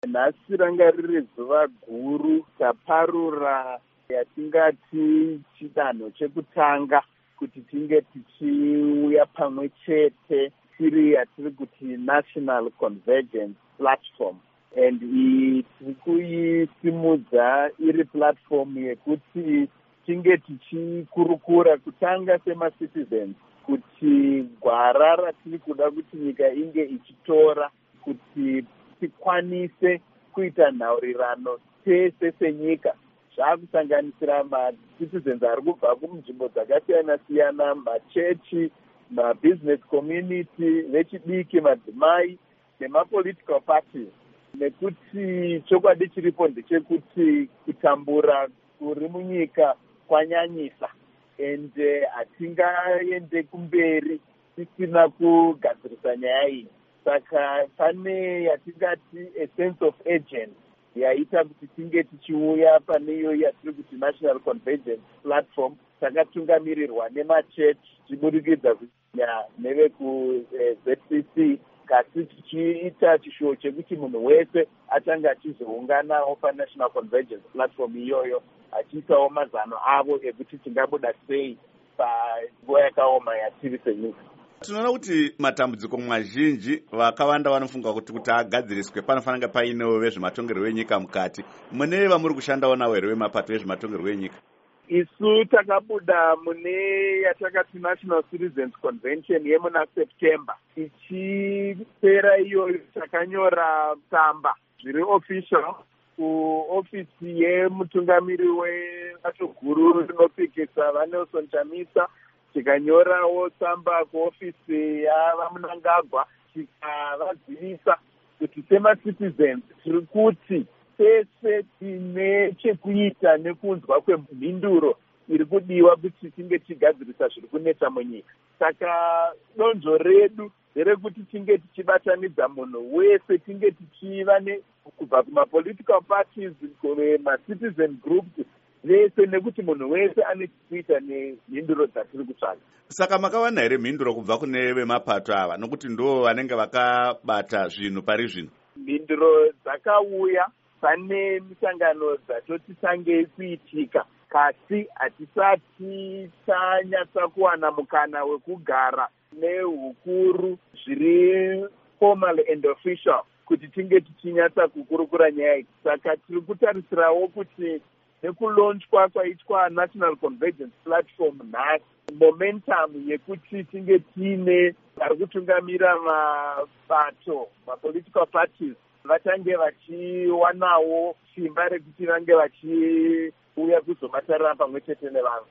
Nhasi ranga riri zuva guru taparura yatingati chidanho chekutanga kuti tinge tichiuya pamwe chete tiri yatiri kuti National Convergence Platform. And iyi tiri kuisimudza iri platform yekuti tinge tichikurukura kutanga semacitizens kuti gwara ratiri kuda kuti nyika inge ichitora kuti tikwanise kuita nhaurirano tese senyika, zvakusanganisira macitizens ari kubva kunzvimbo dzakasiyana-siyana, machechi, mabusiness community, vechidiki, madzimai nemapolitical parties. Nekuti chokwadi chiripo ndechekuti kutambura kuri munyika kwanyanyisa, ende hatingaende kumberi tisina kugadzirisa nyaya iyi. Saka pane yatingati a sense of urgency yaita kuti tinge tichiuya pane iyo yatiri kuti National Convergence Platform, takatungamirirwa nemachechi tichibudikidza kunya nevekuZCC, kasi tichiita chishuwo chekuti munhu wese achange achizounganawo paNational Convergence Platform iyoyo achiisawo mazano avo ekuti tingabuda sei panguva yakaoma yatiri senyika. Tinoona kuti matambudziko mazhinji vakawanda vanofunga kuti agadziriswe panofanira painewo vezvematongerwo enyika mukati. Mune vamuri kushandawo navo here vemapato ezvematongerwo enyika? Isu takabuda mune yatakati National Citizens Convention yemuna September. Ichipera iyoyo takanyora tsamba zviri official kuofisi yemutungamiri webato guru rinopikisa vaNelson Chamisa, tikanyorawo tsamba kuofisi yavaMunangagwa tikavadzivisa kuti semacitizens tiri kuti tese tine chekuita nekunzwa kwemhinduro iri kudiwa kuti tinge tichigadzirisa zviri kunetsa munyika. Saka donzvo redu nderekuti tinge tichibatanidza munhu wese, tinge tichiva kubva kumapolitical parties, macitizen groups vese, nekuti munhu wese ane chekuita nemhinduro dzatiri kutsvaga. Saka makawana here mhinduro kubva kune vemapato ava, nokuti ndo vanenge vakabata zvinhu pari zvino? Mhinduro dzakauya, pane misangano dzatoti tangei kuitika, kasi hatisati tanyatsa kuwana mukana wekugara nehukuru zviri formal and official kuti tinge tichinyatsa kukurukura nyaya iyi. Saka tiri kutarisirawo kuti nekulonchwa kwaitwa National Convergence Platform nhasi, momentum yekuti tinge tiine vari kutungamira mabato, mapolitical parties, vatange vachiwanawo simba rekuti vange vachiuya kuzobatarira pamwe chete nevanhu.